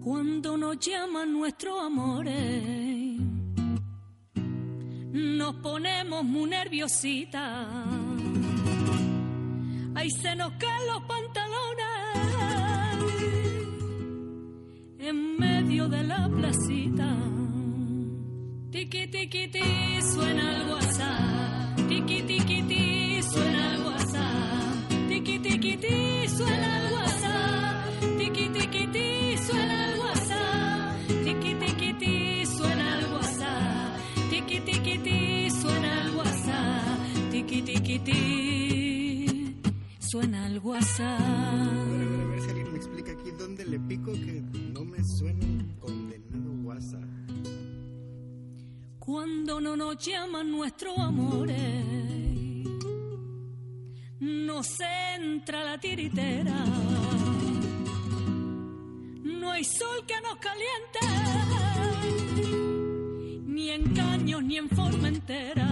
Cuando nos llaman nuestros amores, nos ponemos muy nerviositas. Ahí se nos caen los pantalones en medio de la placita. Tiqui, tiqui, ti, suena el WhatsApp. Tiqui, tiqui, ti, suena el WhatsApp. Tiqui, tiqui, ti, suena el WhatsApp. Tiqui, tiqui, ti, suena el WhatsApp. Tiqui, tiqui, ti, suena el WhatsApp. Tiqui, tiqui, ti, suena el WhatsApp. Tiqui, tiqui, ti, suena el WhatsApp. A ver si alguien me explica aquí dónde le pico que no me suena el condenado WhatsApp. Cuando no nos llaman nuestros amores, nos entra la tiritera. No hay sol que nos caliente, ni en Caños ni en Formentera.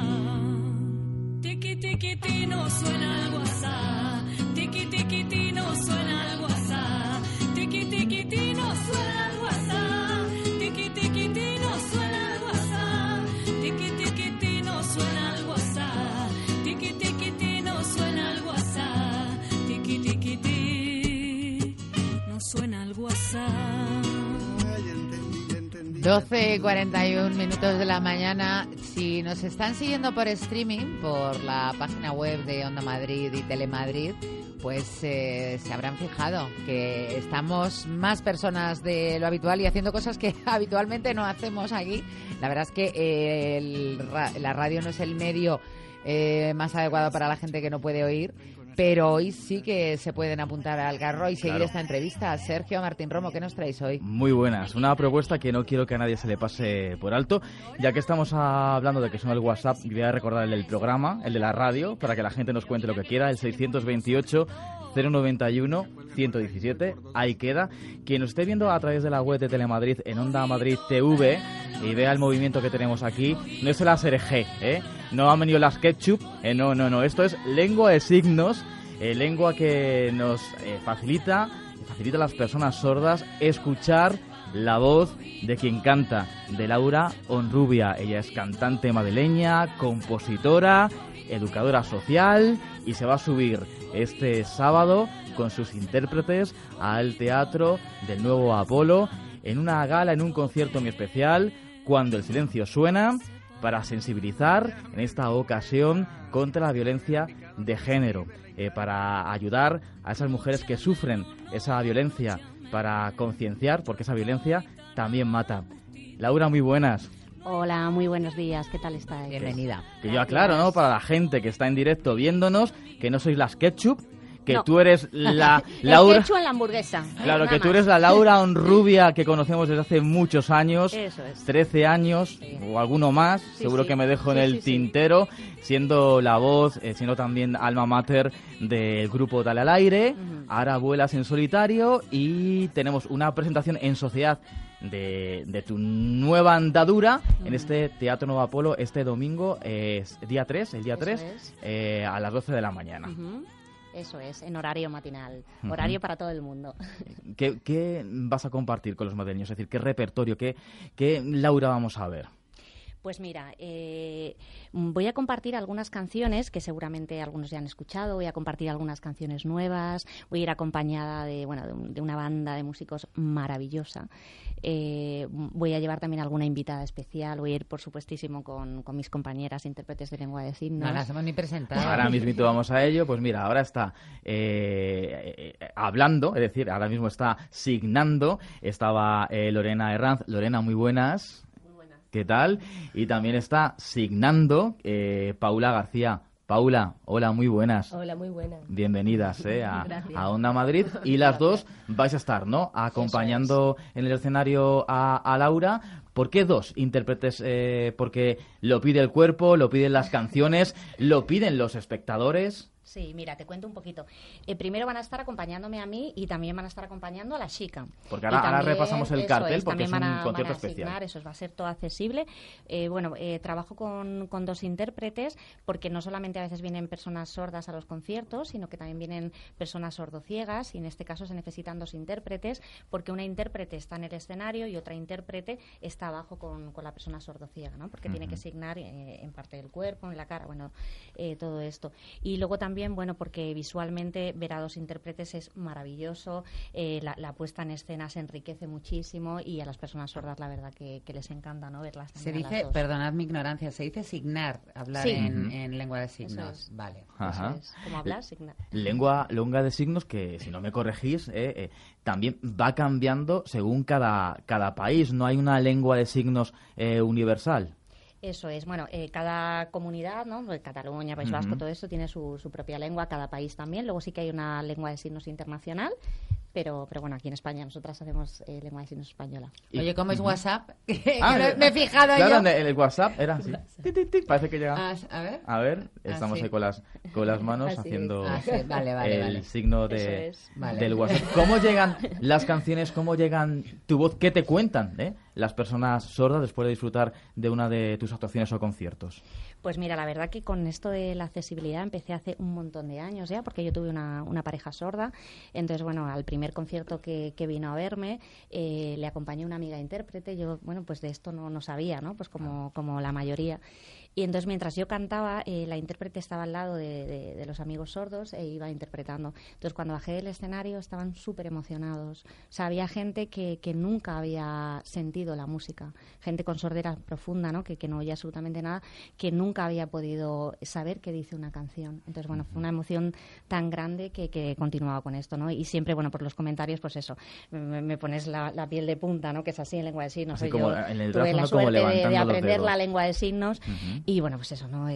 Tiqui, tiqui, ti, no suena el WhatsApp. Tiqui, tiqui, ti, no suena el WhatsApp. Tiqui, tiqui, ti, no suena el WhatsApp. Tiqui, tiqui, ti, no suena el WhatsApp. Tiqui, tiqui, ti, no suena el WhatsApp. Tiqui, tiqui, ti, no suena el WhatsApp. Tiqui, tiqui, ti, no suena el WhatsApp. Ya entendí. 12:41 minutos de la mañana. Si nos están siguiendo por streaming, por la página web de Onda Madrid y Telemadrid, pues se habrán fijado que estamos más personas de lo habitual y haciendo cosas que habitualmente no hacemos aquí. La verdad es que la radio no es el medio más adecuado para la gente que no puede oír, pero hoy sí que se pueden apuntar al carro y seguir esta entrevista. Sergio Martín Romo, ¿qué nos traéis hoy? Muy buenas, una propuesta que no quiero que a nadie se le pase por alto, ya que estamos hablando de que suena el WhatsApp. Voy a recordar el del programa, el de la radio, para que la gente nos cuente lo que quiera, el 628 091 117, ahí queda. Quien nos esté viendo a través de la web de Telemadrid en Onda Madrid TV y vea el movimiento que tenemos aquí, no es el ASRG, no han venido las ketchup, no, esto es lengua de signos, lengua que nos facilita a las personas sordas escuchar la voz de quien canta, de Laura Honrubia. Ella es cantante madrileña, compositora, educadora social y se va a subir este sábado con sus intérpretes al Teatro del Nuevo Apolo en una gala, en un concierto muy especial, Cuando el silencio suena, para sensibilizar en esta ocasión contra la violencia de género, para ayudar a esas mujeres que sufren esa violencia, para concienciar, porque esa violencia también mata. Laura, muy buenas. Hola, muy buenos días, ¿qué tal estáis? Bienvenida. Que yo aclaro, ¿no?, para la gente que está en directo viéndonos, que no sois las ketchup, que no. Tú eres la Laura... El ketchup en la hamburguesa. Claro, que nada tú eres más. la Laura Honrubia que conocemos desde hace muchos años, Eso es. 13 años Sí. o alguno más, Sí, seguro sí. que me dejo en Sí, el sí, sí. tintero, siendo la voz, siendo también alma mater del grupo Dale al Aire. Ujú. Ahora vuelas en solitario y tenemos una presentación en sociedad de tu nueva andadura en este Teatro Nuevo Apolo este domingo, es día 3, el día Eso 3, es. a las 12 de la mañana. Ujú. Eso es, en horario matinal. Ujú. Horario para todo el mundo. ¿Qué vas a compartir con los madrileños? Es decir, ¿qué repertorio, qué Laura vamos a ver? Pues mira, voy a compartir algunas canciones que seguramente algunos ya han escuchado, voy a compartir algunas canciones nuevas, voy a ir acompañada de una banda de músicos maravillosa. Voy a llevar también alguna invitada especial, voy a ir, por supuestísimo, con mis compañeras intérpretes de lengua de signos. No las hemos ni presentado. Ahora mismito vamos a ello. Pues mira, ahora está hablando, es decir, ahora mismo está signando. Estaba Lorena Herranz. Lorena, muy buenas. ¿Qué tal? Y también está signando Paula García. Paula, hola, muy buenas. Hola, muy buenas. Bienvenidas Gracias. a Onda Madrid. Y las dos vais a estar, ¿no?, acompañando en el escenario a Laura. ¿Por qué dos intérpretes? Porque lo pide el cuerpo, lo piden las canciones, lo piden los espectadores. Sí, mira, te cuento un poquito. Primero van a estar acompañándome a mí y también van a estar acompañando a la chica. Porque ahora repasamos el cartel porque es un concierto especial. Eso va a ser todo accesible. Trabajo con 2 intérpretes porque no solamente a veces vienen personas sordas a los conciertos, sino que también vienen personas sordociegas y en este caso se necesitan 2 intérpretes porque una intérprete está en el escenario y otra intérprete está abajo con la persona sordociega, ¿no? Porque tiene que signar en parte del cuerpo, en la cara, todo esto. Y luego también, porque visualmente ver a 2 intérpretes es maravilloso, la puesta en escena se enriquece muchísimo y a las personas sordas la verdad que les encanta, ¿no? Verlas Se también a dice, las 2. perdonad mi ignorancia, se dice signar, hablar Sí. en lengua de signos. Eso es. Vale. Ajá. Eso es, como hablar, signar. Lengua de signos que, si no me corregís, también va cambiando según cada país. No hay una lengua de signos universal. Eso es. Cada comunidad, ¿no? Cataluña, País Vasco, todo esto tiene su propia lengua, cada país también. Luego sí que hay una lengua de signos internacional, pero aquí en España nosotras hacemos lengua de signos española. Oye, ¿cómo es WhatsApp? Me he fijado claro, yo. en el WhatsApp era así. Ti, ti, ti, parece que llega. A ver. Estamos sí. ahí con las manos Así haciendo sí. Vale. el signo Eso es. del WhatsApp. ¿Cómo llegan las canciones? ¿Cómo llegan tu voz? ¿Qué te cuentan las personas sordas después de disfrutar de una de tus actuaciones o conciertos? Pues mira, la verdad que con esto de la accesibilidad empecé hace un montón de años ya, porque yo tuve una pareja sorda. Entonces, al primer concierto que vino a verme, le acompañé una amiga intérprete. Yo, pues de esto no sabía, ¿no? Pues como la mayoría. Y entonces, mientras yo cantaba, la intérprete estaba al lado de los amigos sordos e iba interpretando. Entonces, cuando bajé del escenario, estaban súper emocionados. O sea, había gente que nunca había sentido la música. Gente con sordera profunda, ¿no? Que no oía absolutamente nada, que nunca había podido saber qué dice una canción. Entonces, fue una emoción tan grande que continuaba con esto, ¿no? Y siempre, por los comentarios, pues eso, me pones la piel de punta, ¿no? Que es así en lengua de signos. Así como en el tuve la brazo, como suerte levantando de los aprender dedos. la lengua de signos. Y pues eso, ¿no?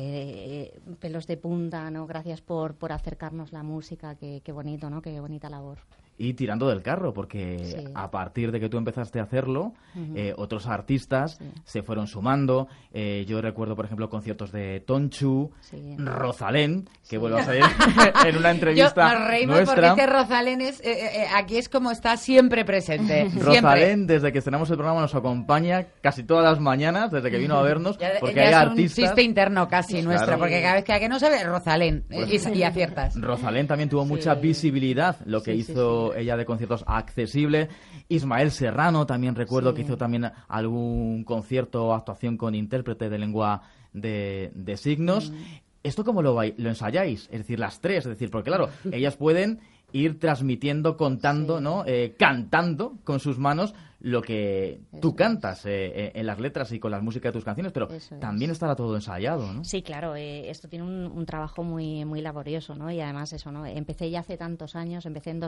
Pelos de punta, ¿no? Gracias por acercarnos la música, qué bonito, ¿no? Qué bonita labor. Y tirando del carro, porque Sí. a partir de que tú empezaste a hacerlo, otros artistas se fueron sumando. Yo recuerdo, por ejemplo, conciertos de Tonchu, Sí. Rosalén, que vuelvo a salir en una entrevista Nos reímos nuestra. porque Rosalén aquí es como está siempre presente. Rosalén, desde que estrenamos el programa, nos acompaña casi todas las mañanas, desde que vino a vernos, porque hay es artistas. un chiste interno casi nuestro, Claro. porque cada vez que no sabe, Rosalén, y aciertas. Rosalén también tuvo mucha visibilidad, lo que Sí, hizo ella de conciertos accesible. Ismael Serrano también recuerdo que hizo también algún concierto o actuación con intérprete de lengua de signos. ¿Esto cómo lo ensayáis? Es decir, las tres, porque claro, ellas pueden ir transmitiendo, contando, ¿no? Cantando con sus manos lo que tú cantas en las letras y con las músicas de tus canciones, pero también estará todo ensayado, ¿no? Sí, claro, esto tiene un trabajo muy muy laborioso, ¿no? Y además eso, ¿no? Empecé ya hace tantos años, empecé en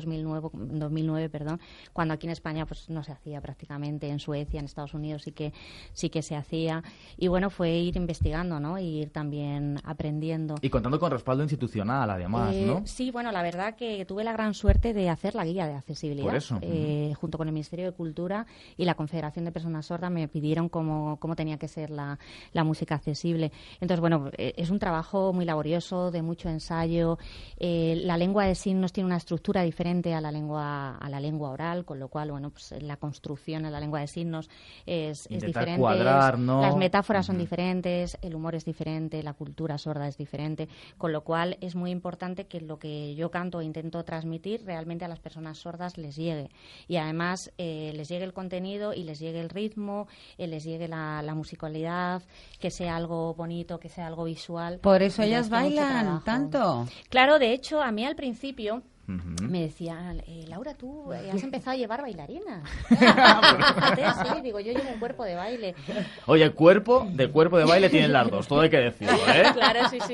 2009, cuando aquí en España pues no se hacía prácticamente, en Suecia, en Estados Unidos sí que se hacía, y fue ir investigando, ¿no? Y ir también aprendiendo. Y contando con respaldo institucional, además, ¿no? Sí, la verdad que tuve la gran suerte de hacer la guía de accesibilidad. Por eso. Junto con el Ministerio de Cultura y la Confederación de Personas Sordas me pidieron cómo tenía que ser la música accesible. Entonces, es un trabajo muy laborioso, de mucho ensayo. La lengua de signos tiene una estructura diferente a la lengua oral, con lo cual, pues la construcción en la lengua de signos es diferente. Cuadrar, ¿no? Las metáforas son diferentes, el humor es diferente, la cultura sorda es diferente, con lo cual es muy importante que lo que yo canto e intento transmitir realmente a las personas sordas les llegue. Y además les llegue el contenido y les llegue el ritmo, les llegue la musicalidad, que sea algo bonito, que sea algo visual. Por eso ellas Entonces, mucho bailan trabajo. tanto. Claro, de hecho, a mí al principio me decían, Laura, tú has empezado a llevar bailarinas. Fíjate, sí, digo, yo llevo un cuerpo de baile. Oye, cuerpo de baile tienen las dos, todo hay que decirlo, ¿eh? Claro, sí,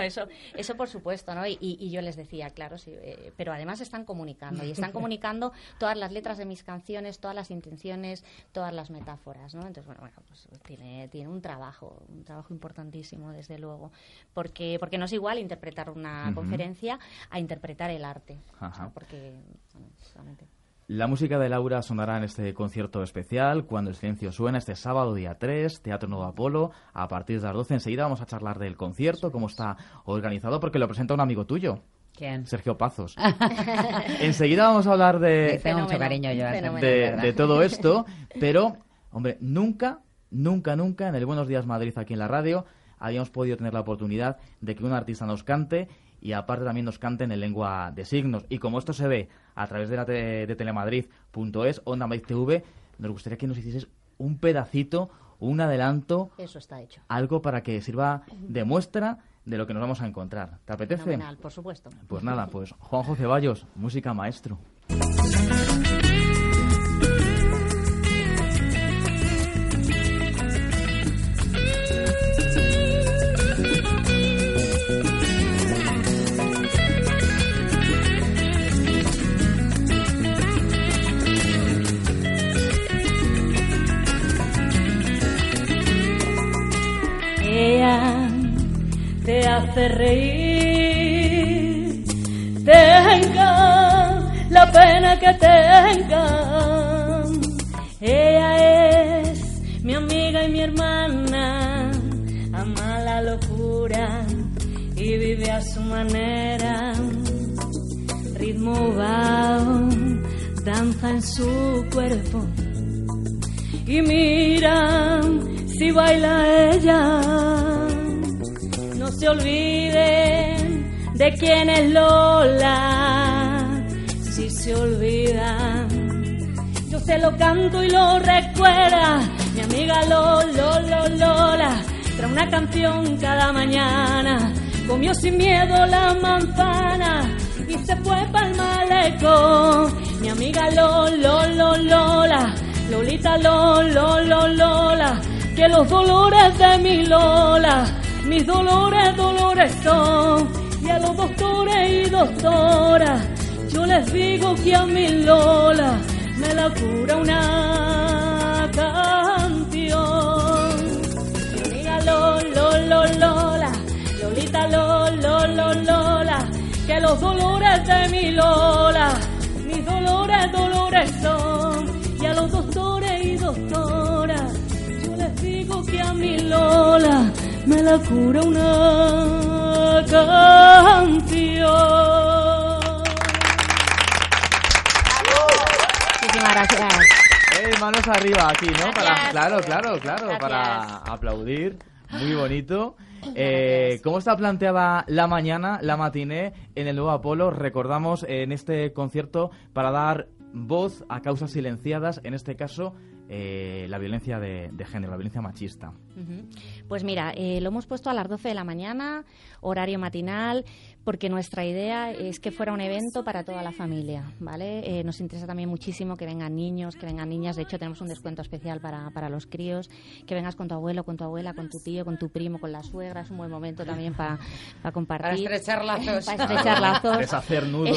eso por supuesto, ¿no? Y yo les decía, claro, sí, pero además están comunicando, y están comunicando todas las letras de mis canciones, todas las intenciones, todas las metáforas, ¿no? Entonces, pues tiene un trabajo importantísimo, desde luego, porque no es igual interpretar una conferencia a interpretar el arte. Ajá. O sea, porque, solamente. La música de Laura sonará en este concierto especial, Cuando el silencio suena, este sábado día 3, Teatro Nuevo Apolo, a partir de las 12. Enseguida vamos a charlar del concierto, cómo está organizado, porque lo presenta un amigo tuyo. ¿Quién? Sergio Pazos. Enseguida vamos a hablar Tengo mucho cariño yo. de todo esto, pero, hombre, nunca en el Buenos Días Madrid aquí en la radio habíamos podido tener la oportunidad de que un artista nos cante y aparte también nos canten en lengua de signos. Y como esto se ve a través de la de telemadrid.es, Onda Madrid TV, nos gustaría que nos hicieses un pedacito, un adelanto. Eso está hecho. Algo para que sirva de muestra de lo que nos vamos a encontrar. ¿Te apetece? Fenomenal, por supuesto. Pues nada, pues Juanjo Ceballos, música maestro. Te hace reír, tenga la pena que tenga. Ella es mi amiga y mi hermana, ama la locura y vive a su manera. Ritmo bajo, danza en su cuerpo y mira si baila ella. No se olviden de quién es Lola, si se olvidan, yo se lo canto y lo recuerda. Mi amiga Lola trae una canción cada mañana, comió sin miedo la manzana y se fue pa'l malecón. Mi amiga Lola, Lolita Lola, que los dolores de mi Lola, mis dolores son, y a los doctores y doctoras yo les digo que a mi Lola me la cura una canción. Mi amiga Lola, Lolita Lola, que los dolores de mi Lola, mis dolores son, y a los doctores y doctoras yo les digo que a mi Lola me la cura una canción. Muchísimas gracias. Manos arriba aquí, ¿no? Gracias. Claro, Gracias. para aplaudir. Muy bonito. ¿Cómo está planteada la mañana, la matiné en el Nuevo Apolo? Recordamos en este concierto para dar voz a causas silenciadas, en este caso la violencia de género, la violencia machista. Pues mira, lo hemos puesto a las 12 de la mañana, horario matinal, porque nuestra idea es que fuera un evento para toda la familia, ¿vale? Nos interesa también muchísimo que vengan niños, que vengan niñas. De hecho, tenemos un descuento especial para los críos. Que vengas con tu abuelo, con tu abuela, con tu tío, con tu primo, con la suegra. Es un buen momento también para compartir. Para estrechar lazos. Para estrechar lazos. Deshacer nudos.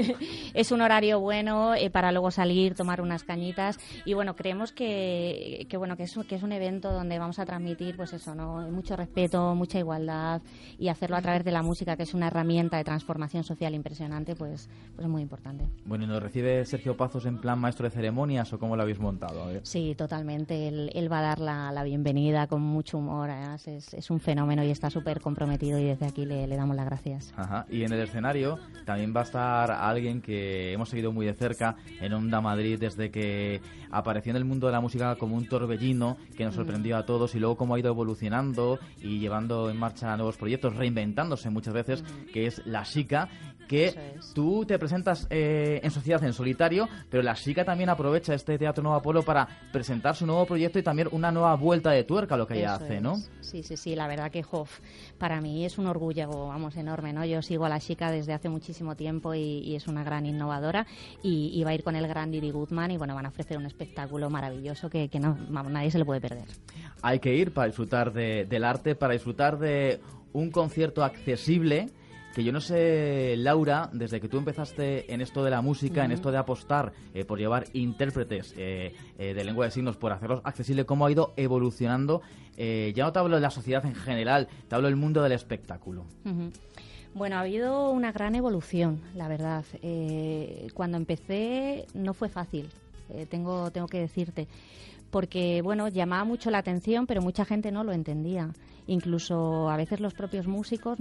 Es un horario bueno para luego salir, tomar unas cañitas. Y bueno, creemos que es un evento donde vamos a transmitir, pues eso, ¿no? Mucho respeto, mucha igualdad, y hacerlo a través de la música, que es una herramienta de transformación social impresionante, pues es muy importante. Bueno, ¿y nos recibe Sergio Pazos en plan maestro de ceremonias o cómo lo habéis montado? A ver. Sí, totalmente. Él va a dar la bienvenida con mucho humor. Además, es un fenómeno y está súper comprometido, y desde aquí le damos las gracias. Ajá. Y en el escenario también va a estar alguien que hemos seguido muy de cerca en Onda Madrid desde que apareció en el mundo de la música como un torbellino que nos sorprendió a todos, y luego cómo ha ido evolucionando y llevando en marcha nuevos proyectos, reinventándose muchas veces, que es La Xica, que tú te presentas en sociedad, en solitario, pero La Xica también aprovecha este Teatro Nuevo Apolo para presentar su nuevo proyecto y también una nueva vuelta de tuerca a lo que ella hace, ¿no? Sí, la verdad que para mí es un orgullo, vamos, enorme, ¿no? Yo sigo a La Xica desde hace muchísimo tiempo y es una gran innovadora, y va a ir con el gran Didi Guzmán, y bueno, van a ofrecer un espectáculo maravilloso que nadie se le puede perder. Hay que ir para disfrutar del arte, para disfrutar de un concierto accesible, que yo no sé, Laura, desde que tú empezaste en esto de la música, en esto de apostar por llevar intérpretes de lengua de signos, por hacerlos accesibles, cómo ha ido evolucionando. Ya no te hablo de la sociedad en general, te hablo del mundo del espectáculo. Bueno, ha habido una gran evolución, la verdad. Cuando empecé no fue fácil, tengo que decirte, porque bueno, llamaba mucho la atención, pero mucha gente no lo entendía. Incluso a veces los propios músicos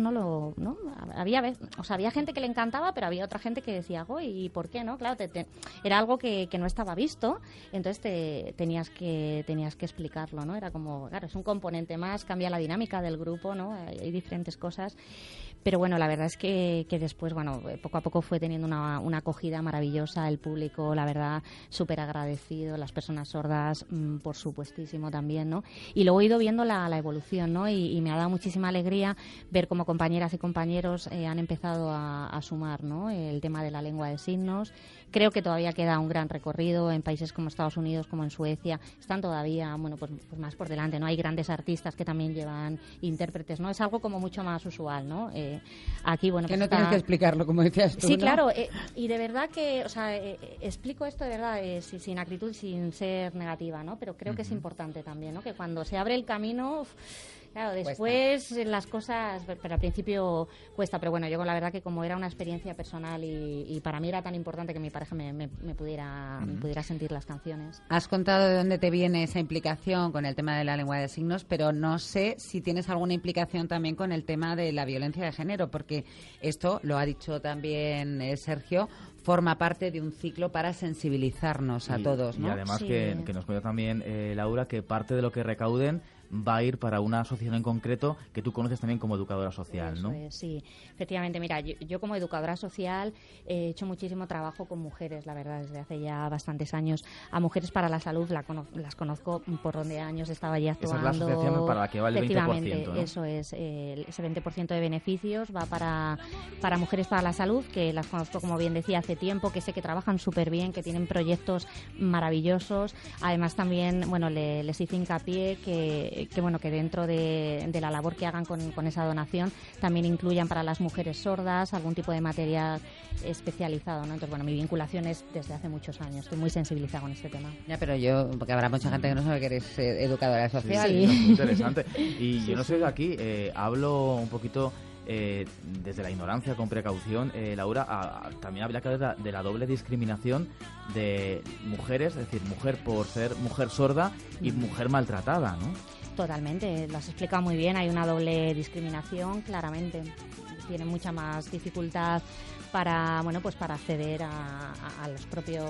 había gente que le encantaba, pero había otra gente que decía, ¿y por qué no? Claro, era algo que no estaba visto, entonces tenías que explicarlo, ¿no? Era como, claro, es un componente más, cambia la dinámica del grupo, ¿no? Hay diferentes cosas. Pero bueno, la verdad es que después, bueno, poco a poco fue teniendo una acogida maravillosa, el público, la verdad, súper agradecido, las personas sordas, por supuestísimo también, ¿no? Y luego he ido viendo la evolución, ¿no? Y me ha dado muchísima alegría ver cómo compañeras y compañeros han empezado a sumar, ¿no? El tema de la lengua de signos. Creo que todavía queda un gran recorrido en países como Estados Unidos, como en Suecia. Están todavía, bueno, pues más por delante, ¿no? Hay grandes artistas que también llevan intérpretes, ¿no? Es algo como mucho más usual, ¿no? Aquí, bueno, que pues no tienes que explicarlo, como decías tú, sí, ¿no? claro. Y de verdad que, o sea, explico esto de verdad sin acritud, sin ser negativa, ¿no? Pero creo que es importante también, ¿no? Que cuando se abre el camino... Claro, después las cosas, pero al principio cuesta, pero bueno, yo la verdad que como era una experiencia personal y para mí era tan importante que mi pareja me pudiera sentir las canciones. Has contado de dónde te viene esa implicación con el tema de la lengua de signos, pero no sé si tienes alguna implicación también con el tema de la violencia de género, porque esto, lo ha dicho también Sergio, forma parte de un ciclo para sensibilizarnos a todos, ¿no? Y además sí. que nos cuenta también Laura que parte de lo que recauden va a ir para una asociación en concreto que tú conoces también como educadora social, ¿no? Eso es, sí, efectivamente. Mira, yo como educadora social he hecho muchísimo trabajo con mujeres, la verdad, desde hace ya bastantes años. A Mujeres para la Salud las conozco por donde años estaba ya actuando. Esa es la asociación para la que va el 20%, ¿no? Eso es. Ese 20% de beneficios va para Mujeres para la Salud, que las conozco, como bien decía, hace tiempo, que sé que trabajan súper bien, que tienen proyectos maravillosos. Además también, bueno, les hice hincapié que dentro de la labor que hagan con esa donación también incluyan para las mujeres sordas algún tipo de material especializado, ¿no? Entonces, bueno, mi vinculación es desde hace muchos años. Estoy muy sensibilizada con este tema. Ya, pero porque habrá mucha gente que no sabe que eres educadora social. Sí, es muy interesante. Y yo no sé, aquí hablo un poquito... desde la ignorancia, con precaución, Laura, también habría que hablar de la doble discriminación de mujeres, es decir, mujer por ser mujer sorda y mujer maltratada, ¿no? Totalmente, lo has explicado muy bien, hay una doble discriminación, claramente. Tienen mucha más dificultad para acceder a los propios,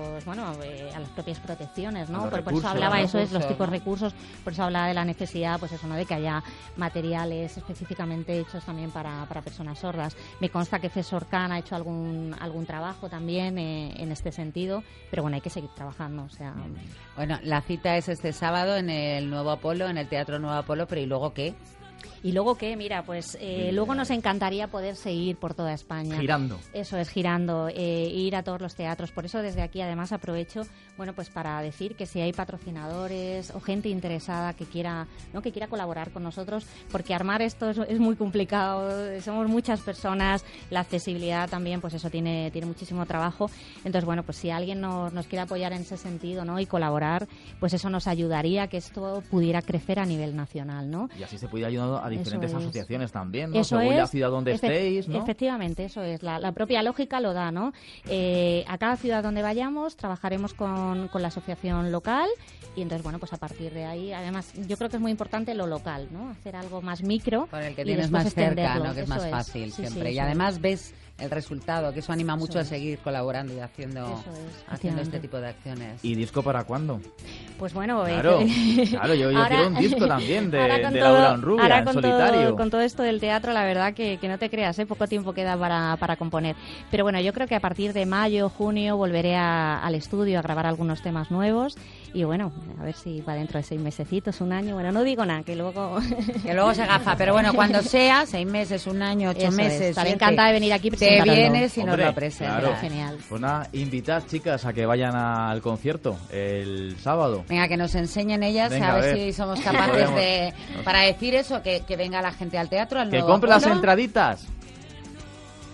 a las propias protecciones, ¿no? Por eso hablaba los tipos de recursos, por eso hablaba de la necesidad, pues eso, ¿no? De que haya materiales específicamente hechos también para personas sordas. Me consta que FESORCAN ha hecho algún trabajo también en este sentido, pero bueno, hay que seguir trabajando, o sea... Bueno, la cita es este sábado en el Nuevo Apolo, en el Teatro Nuevo Apolo, pero ¿y luego qué? ¿Y luego qué? Mira, pues luego nos encantaría poder seguir por toda España. Girando. Eso es, girando, ir a todos los teatros. Por eso desde aquí además aprovecho, pues para decir que si hay patrocinadores o gente interesada que quiera colaborar con nosotros, porque armar esto es muy complicado, somos muchas personas, la accesibilidad también, pues eso tiene muchísimo trabajo. Entonces, pues si alguien nos quiere apoyar en ese sentido, ¿no? Y colaborar, pues eso nos ayudaría a que esto pudiera crecer a nivel nacional, ¿no? Y así se puede ayudar a diferentes asociaciones también, ¿no? Eso según es, la ciudad donde estéis, ¿no? Efectivamente, eso es. La propia lógica lo da, ¿no? A cada ciudad donde vayamos trabajaremos con la asociación local y entonces, pues a partir de ahí, además, yo creo que es muy importante lo local, ¿no? Hacer algo más micro. Con el que tienes más cerca, ¿no? Que es más fácil siempre. Sí, y además ves el resultado, que eso anima mucho a seguir colaborando y haciendo este tipo de acciones. ¿Y disco para cuándo? Pues bueno... Claro, yo quiero un disco también de Laura Onrubia, en solitario. Con todo esto del teatro, la verdad que no te creas, poco tiempo queda para componer. Pero bueno, yo creo que a partir de mayo, junio, volveré al estudio a grabar algunos temas nuevos. Y bueno, a ver si va dentro de 6 mesecitos, un año. Bueno, no digo nada, que luego... que luego se gafa. Pero bueno, cuando sea, 6 meses, un año, 8 meses... Estaré encantada de venir aquí. Te vienes y nos lo presentas. Claro. Genial. Pues nada, invitad, chicas, a que vayan al concierto el sábado. Venga, que nos enseñen ellas, venga, a ver si somos capaces de... Para decir eso, que venga la gente al teatro, al que Nuevo compre las Apolo. entraditas.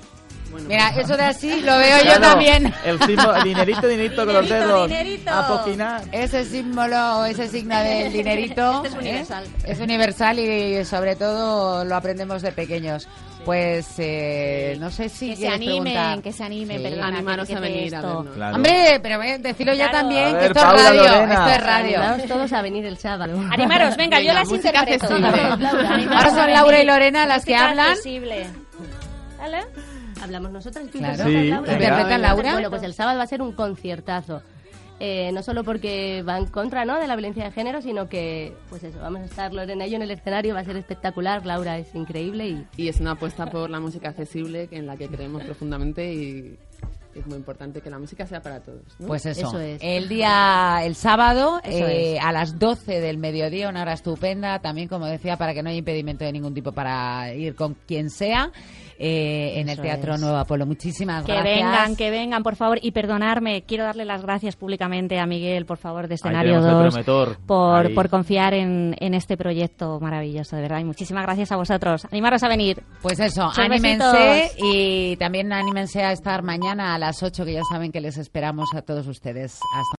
Bueno, Mira, pues, eso de así lo veo yo Claro, también. El dinerito con los dedos. Dinerito. A poquinar. Ese símbolo, ese signo del dinerito Este es universal. es universal y sobre todo lo aprendemos de pequeños. Pues no sé si Que se quieres preguntar. animen, que se animen, Sí. perdona, animaros que a venir a esto. vernos. Claro. Hombre, pero decirlo ya Claro. también, A que ver, esto es Paula, radio, Lorena. esto es radio. Animaos todos a venir el sábado. Animaros, venga, yo Venga, las música interpreto. accesible. Ahora son Laura y Lorena las que Música hablan. accesible. ¿Vale? Hablamos nosotras. ¿Tú Claro. interpretas, Sí, Laura? ¿Interpreta Laura? Bueno, pues el sábado va a ser un conciertazo. No solo porque va en contra, ¿no?, de la violencia de género, sino que, pues eso, vamos a estar Lorena y yo en el escenario, va a ser espectacular. Laura es increíble Y es una apuesta por la música accesible en la que creemos profundamente y es muy importante que la música sea para todos, ¿no? Pues eso, Eso es. el sábado Eso es. a las 12 del mediodía, una hora estupenda, también como decía, para que no haya impedimento de ningún tipo para ir con quien sea, en el Eso Teatro es. Nuevo Apolo. Muchísimas Que gracias. vengan, por favor. Y perdonarme, quiero darle las gracias públicamente a Miguel, por favor, de Ahí Escenario tenemos el 2, promotor. Ahí. por confiar en este proyecto maravilloso, de verdad. Y muchísimas gracias a vosotros. Animaros a venir. Pues eso, Muchos anímense besitos. y también anímense a estar mañana a las 8, que ya saben que les esperamos a todos ustedes. Hasta